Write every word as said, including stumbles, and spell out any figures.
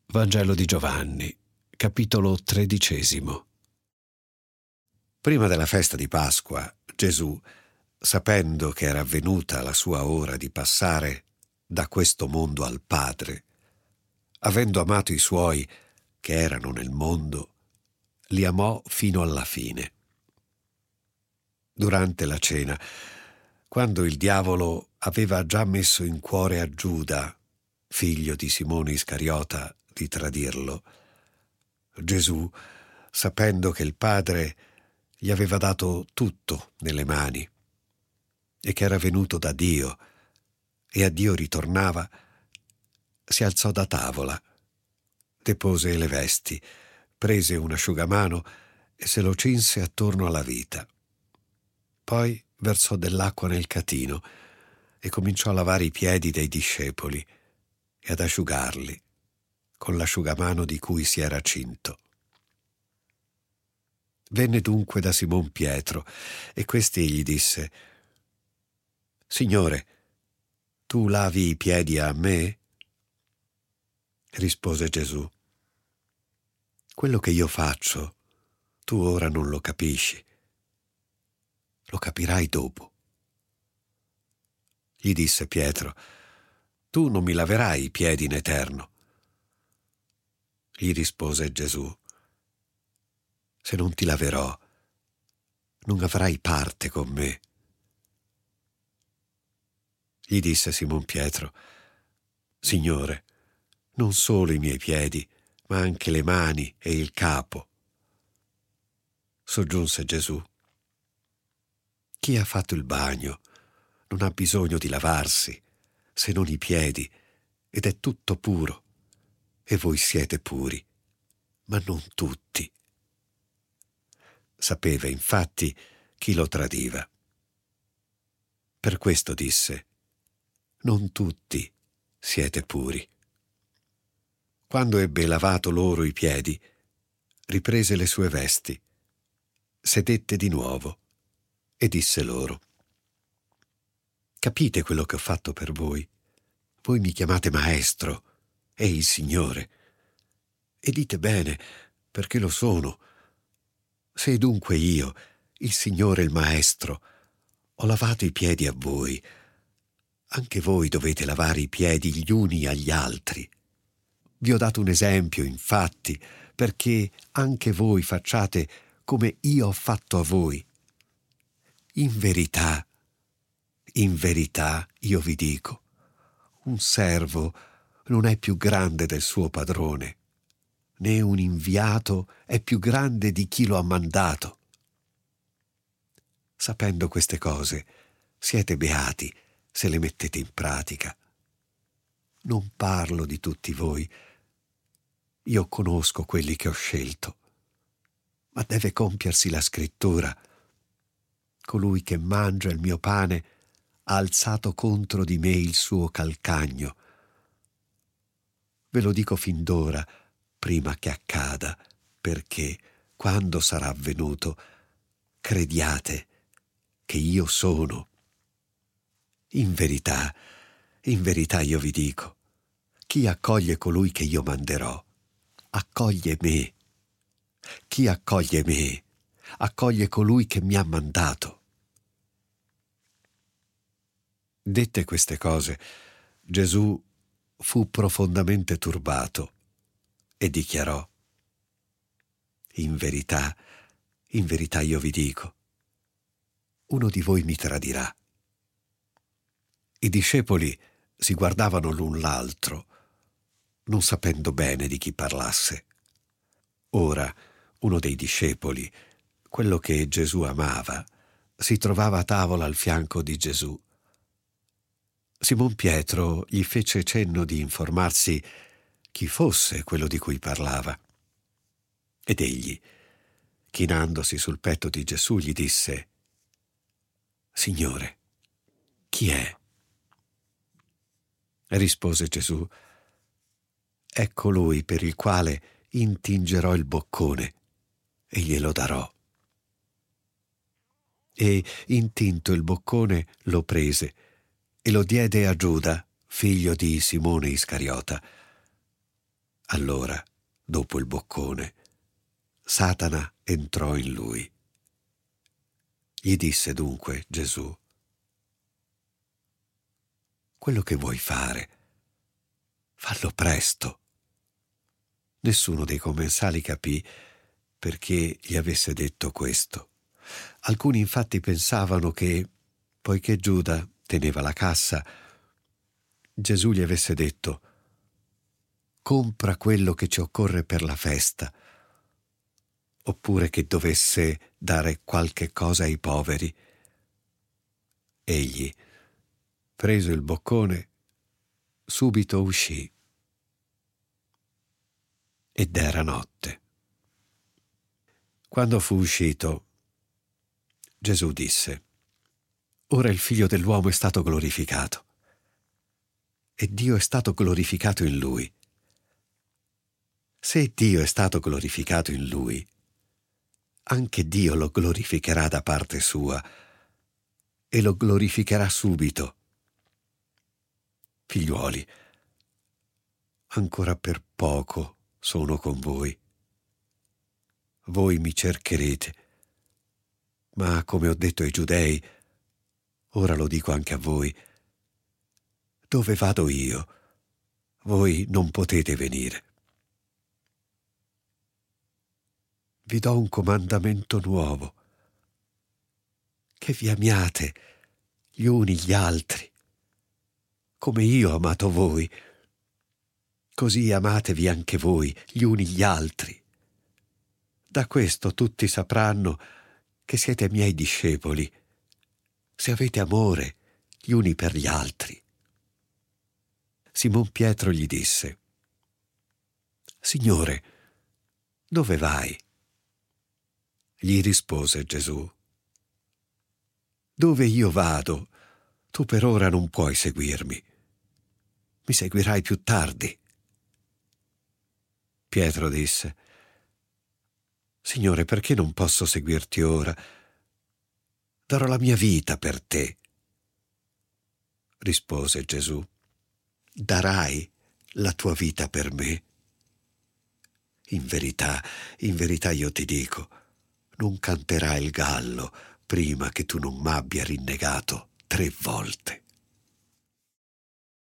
Vangelo di Giovanni, capitolo tredicesimo. Prima della festa di Pasqua, Gesù, sapendo che era venuta la sua ora di passare da questo mondo al Padre, avendo amato i suoi che erano nel mondo, li amò fino alla fine. Durante la cena, quando il diavolo aveva già messo in cuore a Giuda, figlio di Simone Iscariota, di tradirlo, Gesù, sapendo che il Padre gli aveva dato tutto nelle mani e che era venuto da Dio e a Dio ritornava, si alzò da tavola, depose le vesti, prese un asciugamano e se lo cinse attorno alla vita. Poi versò dell'acqua nel catino e cominciò a lavare i piedi dei discepoli e ad asciugarli con l'asciugamano di cui si era cinto. Venne dunque da Simon Pietro e questi gli disse: «Signore, tu lavi i piedi a me?» Rispose Gesù: «Quello che io faccio, tu ora non lo capisci. Lo capirai dopo». Gli disse Pietro: «Tu non mi laverai i piedi in eterno». Gli rispose Gesù: «Se non ti laverò, non avrai parte con me». Gli disse Simon Pietro: «Signore, non solo i miei piedi, ma anche le mani e il capo». Soggiunse Gesù: «Chi ha fatto il bagno non ha bisogno di lavarsi, se non i piedi, ed è tutto puro. E voi siete puri, ma non tutti». Sapeva infatti chi lo tradiva. Per questo disse: «Non tutti siete puri». Quando ebbe lavato loro i piedi, riprese le sue vesti, sedette di nuovo e disse loro: «Capite quello che ho fatto per voi? Voi mi chiamate Maestro e il Signore, e dite bene, perché lo sono. Se dunque io, il Signore e il Maestro, ho lavato i piedi a voi, anche voi dovete lavare i piedi gli uni agli altri. Vi ho dato un esempio, infatti, perché anche voi facciate come io ho fatto a voi. In verità, in verità, io vi dico, un servo non è più grande del suo padrone, né un inviato è più grande di chi lo ha mandato. Sapendo queste cose, siete beati se le mettete in pratica. Non parlo di tutti voi. Io conosco quelli che ho scelto, ma deve compiersi la scrittura: colui che mangia il mio pane ha alzato contro di me il suo calcagno. Ve lo dico fin d'ora, prima che accada, perché, quando sarà avvenuto, crediate che io sono. In verità, in verità io vi dico, chi accoglie colui che io manderò, accoglie me. Chi accoglie me, accoglie colui che mi ha mandato». Dette queste cose, Gesù fu profondamente turbato e dichiarò: «In verità, in verità io vi dico, uno di voi mi tradirà». I discepoli si guardavano l'un l'altro, non sapendo bene di chi parlasse. Ora, uno dei discepoli, quello che Gesù amava, si trovava a tavola al fianco di Gesù. Simon Pietro gli fece cenno di informarsi chi fosse quello di cui parlava. Ed egli, chinandosi sul petto di Gesù, gli disse: «Signore, chi è?» Rispose Gesù: «È colui per il quale intingerò il boccone e glielo darò». E, intinto il boccone, lo prese e lo diede a Giuda, figlio di Simone Iscariota. Allora, dopo il boccone, Satana entrò in lui. Gli disse dunque Gesù: quello che vuoi fare, fallo presto. Nessuno dei commensali capì perché gli avesse detto questo. Alcuni infatti pensavano che, poiché Giuda teneva la cassa, Gesù gli avesse detto: compra quello che ci occorre per la festa, oppure che dovesse dare qualche cosa ai poveri. Egli, preso il boccone, subito uscì. Ed era notte. Quando fu uscito, Gesù disse: ora il Figlio dell'uomo è stato glorificato, e Dio è stato glorificato in lui. Se Dio è stato glorificato in lui, anche Dio lo glorificherà da parte sua, e lo glorificherà subito. Figliuoli, ancora per poco sono con voi. Voi mi cercherete, ma come ho detto ai Giudei, ora lo dico anche a voi: dove vado io, voi non potete venire. Vi do un comandamento nuovo, che vi amiate gli uni gli altri, come io ho amato voi, così amatevi anche voi gli uni gli altri. Da questo tutti sapranno che siete miei discepoli, se avete amore gli uni per gli altri. Simon Pietro gli disse: Signore, dove vai? Gli rispose Gesù: dove io vado, tu per ora non puoi seguirmi. Mi seguirai più tardi. Pietro disse: Signore, perché non posso seguirti ora? Darò la mia vita per te. Rispose Gesù: darai la tua vita per me? In verità, in verità io ti dico, non canterà il gallo prima che tu non m'abbia rinnegato tre volte.